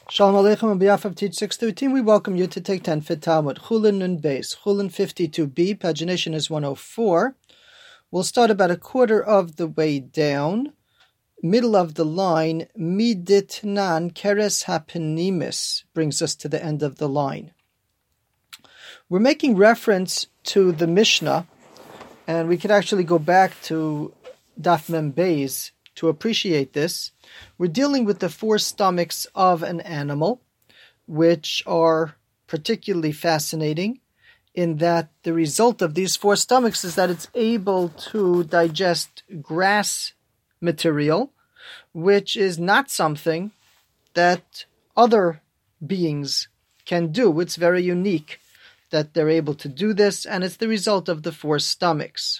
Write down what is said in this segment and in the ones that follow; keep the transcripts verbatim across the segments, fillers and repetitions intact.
Shalom Aleichem. On behalf of Teach six thirteen, we welcome you to take ten Fit Talmud. Chulin Nun Beis. Chulin fifty-two b. Pagination is one oh four. We'll start about a quarter of the way down. Middle of the line, Miditnan Keres HaPenimis brings us to the end of the line. We're making reference to the Mishnah, and we could actually go back to Daf Mem Beis to appreciate this. We're dealing with the four stomachs of an animal, which are particularly fascinating in that the result of these four stomachs is that it's able to digest grass material, which is not something that other beings can do. It's very unique that they're able to do this, and it's the result of the four stomachs.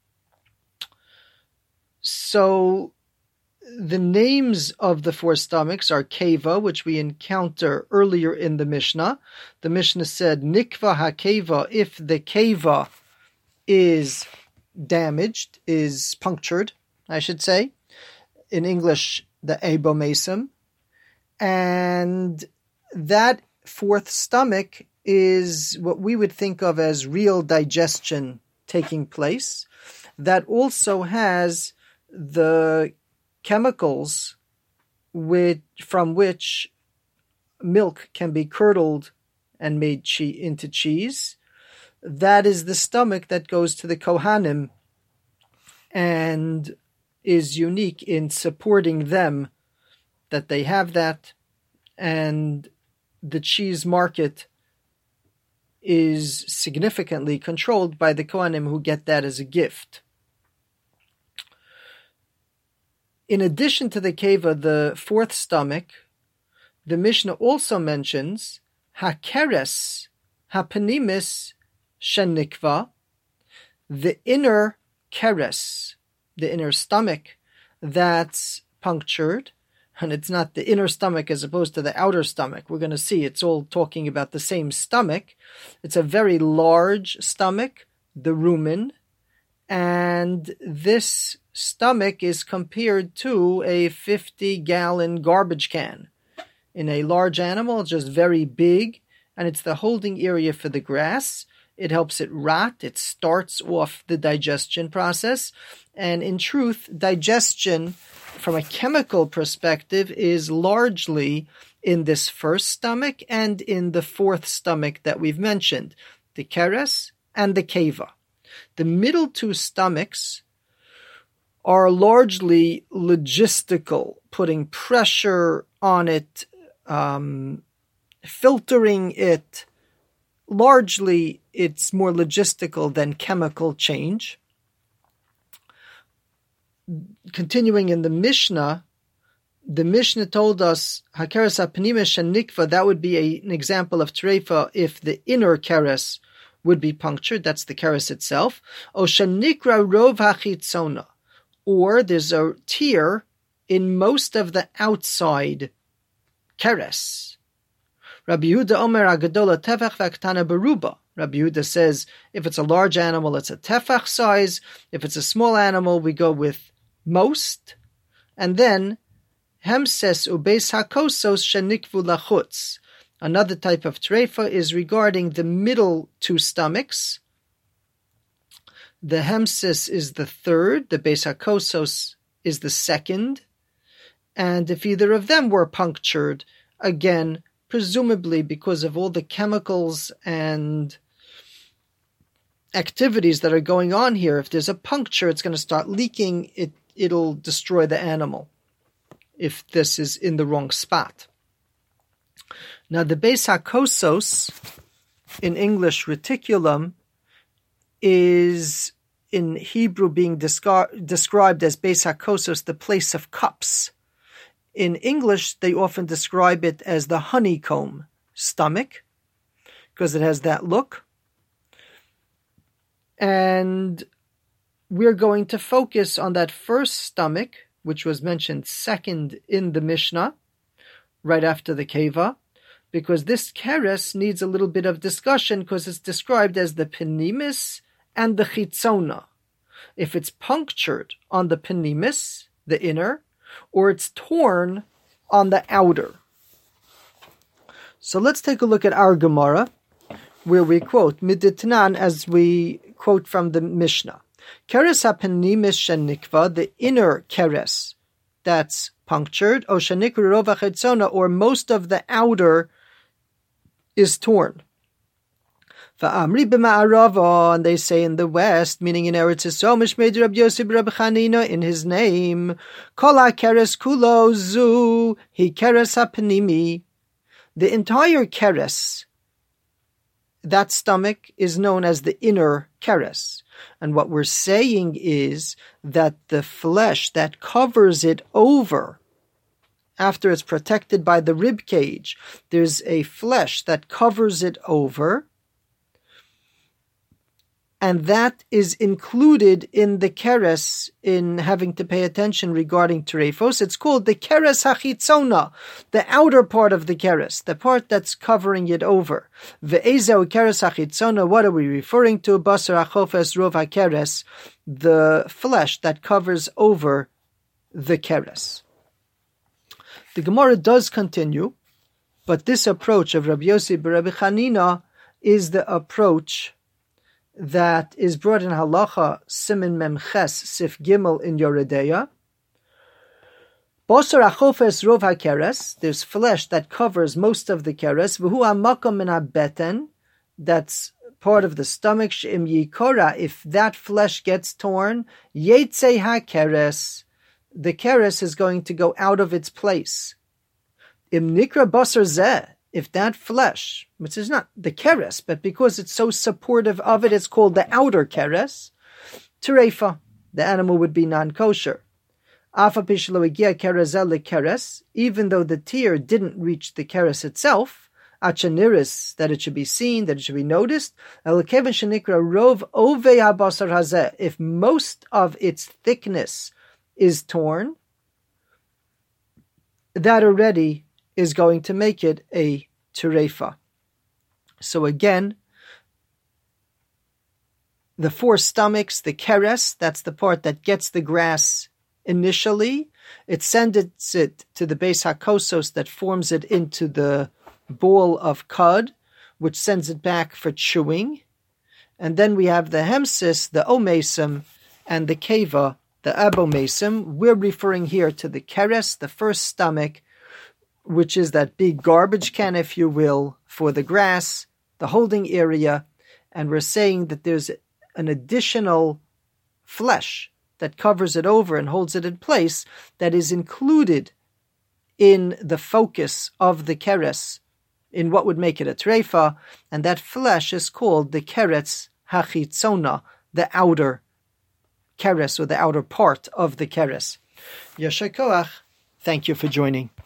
So the names of the four stomachs are Keva, which we encounter earlier in the Mishnah. The Mishnah said, Nikva HaKeva, if the Keva is damaged, is punctured, I should say. In English, the abomasum. And that fourth stomach is what we would think of as real digestion taking place. That also has the chemicals with, from which milk can be curdled and made che- into cheese. That is the stomach that goes to the Kohanim and is unique in supporting them that they have that. And the cheese market is significantly controlled by the Kohanim who get that as a gift. In addition to the Keva, the fourth stomach, the Mishnah also mentions Hakeres Hapenimis Shenikva, the inner keres, the inner stomach that's punctured, and it's not the inner stomach as opposed to the outer stomach. We're going to see it's all talking about the same stomach. It's a very large stomach, the rumen, and this stomach is compared to a fifty-gallon garbage can. In a large animal, it's just very big, and it's the holding area for the grass. It helps it rot. It starts off the digestion process. And in truth, digestion, from a chemical perspective, is largely in this first stomach and in the fourth stomach that we've mentioned, the keres and the keva. The middle two stomachs are largely logistical, putting pressure on it, um, filtering it. Largely, it's more logistical than chemical change. Continuing in the Mishnah, the Mishnah told us, Hakeres HaPenimis Shenikva, that would be a, an example of Treifa if the inner keres would be punctured, that's the keres itself. O Shenikra Rov HaChitzona, or there's a tear in most of the outside keres. Rabbi Yehuda Omer Agadola Tefach V'Aktana Beruba. Rabbi Yehuda says if it's a large animal, it's a tefach size. If it's a small animal, we go with most. And then Hemses Ubeis HaKosos Shenikvu Lachutz. Another type of treifa is regarding the middle two stomachs. The Hemsis is the third, the Beis HaKosos is the second. And if either of them were punctured, again, presumably because of all the chemicals and activities that are going on here, if there's a puncture, it's going to start leaking, it, it'll destroy the animal if this is in the wrong spot. Now, the Beis HaKosos, in English reticulum, is in Hebrew being descri- described as Beis HaKosos, the place of cups. In English, they often describe it as the honeycomb stomach, because it has that look. And we're going to focus on that first stomach, which was mentioned second in the Mishnah, right after the Keva, because this keres needs a little bit of discussion because it's described as the penimis and the chitzona. If it's punctured on the penimis, the inner, or it's torn on the outer. So let's take a look at our Gemara, where we quote Miditnan as we quote from the Mishnah. Keres hapenimis shenikva, the inner keres that's punctured, o shenikra rova chetzona, or most of the outer is torn. Va'amri b'ma'arava, and they say in the west, meaning in Eretz Yisrael, mishmei Rabbi Yossi b'Rabbi Chanina, in his name, kol ha'keres kulo zu hi keres hapenimi. The entire keres, that stomach, is known as the inner keres. And what we're saying is that the flesh that covers it over, after it's protected by the rib cage, there's a flesh that covers it over, and that is included in the keres, in having to pay attention regarding terephos. It's called the keres hachitzona, the outer part of the keres, the part that's covering it over. Ve'ezeu keres hachitzona, what are we referring to? Basar hachofes rov hakeres, the flesh that covers over the keres. The Gemara does continue, but this approach of Rabbi Yossi b'Rabbi Chanina is the approach that is brought in Halacha Simin Memches Sif Gimel in Yoredeya. Basar hachofes rov hakeres, there's flesh that covers most of the keres. V'hu hamakom min habeten, that's part of the stomach. She'im yikora, if that flesh gets torn, yetzei hakeres, the keres is going to go out of its place. Im nikra basar zeh, if that flesh, which is not the keres, but because it's so supportive of it, it's called the outer keres, terefa, the animal would be non-kosher. Afa pishlo igia kerezel lekeres, even though the tear didn't reach the keres itself, achaniris, that it should be seen, that it should be noticed, elkeven shenikra rov ove habasar hazeh, if most of its thickness is torn, that already is going to make it a terefa. So again, the four stomachs, the keres, that's the part that gets the grass initially. It sends it to the base hakosos that forms it into the ball of cud, which sends it back for chewing. And then we have the hemsis, the omesim, and the keva, the abomesim. We're referring here to the keres, the first stomach, which is that big garbage can, if you will, for the grass, the holding area, and we're saying that there's an additional flesh that covers it over and holds it in place that is included in the focus of the keres, in what would make it a treifa, and that flesh is called the keretz hachitzona, the outer keres, or the outer part of the keres. Yasher koach. Thank you for joining.